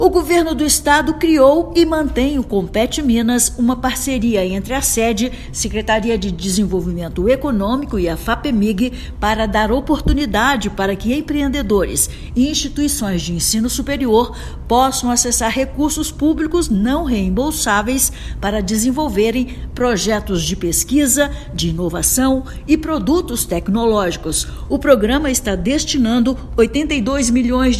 O governo do estado criou e mantém o Compete Minas, uma parceria entre a SEDE, Secretaria de Desenvolvimento Econômico e a FAPEMIG, para dar oportunidade para que empreendedores e instituições de ensino superior possam acessar recursos públicos não reembolsáveis para desenvolverem projetos de pesquisa, de inovação e produtos tecnológicos. O programa está destinando R$82 milhões,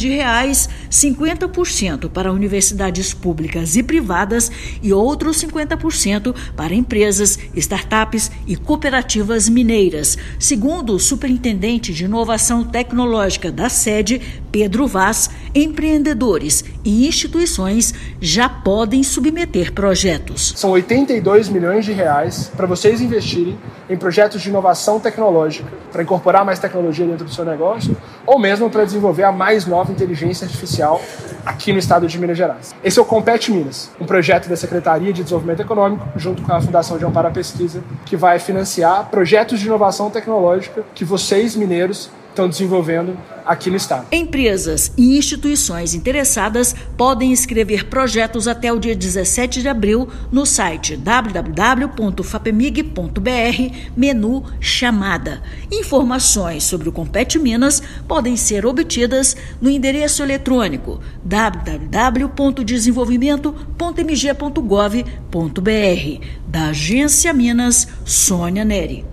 50% para universidades públicas e privadas e outros 50% para empresas, startups e cooperativas mineiras. Segundo o superintendente de inovação tecnológica da SEDE, Pedro Vaz, empreendedores e instituições já podem submeter projetos. São R$82 milhões para vocês investirem em projetos de inovação tecnológica, para incorporar mais tecnologia dentro do seu negócio, ou mesmo para desenvolver a mais nova inteligência artificial aqui no estado de Minas Gerais. Esse é o Compete Minas, um projeto da Secretaria de Desenvolvimento Econômico, junto com a Fundação de Amparo à Pesquisa, que vai financiar projetos de inovação tecnológica que vocês, mineiros, estão desenvolvendo aqui no estado. Empresas e instituições interessadas podem inscrever projetos até o dia 17 de abril no site www.fapemig.br, menu Chamada. Informações sobre o Compete Minas podem ser obtidas no endereço eletrônico www.desenvolvimento.mg.gov.br. Da Agência Minas, Sônia Neri.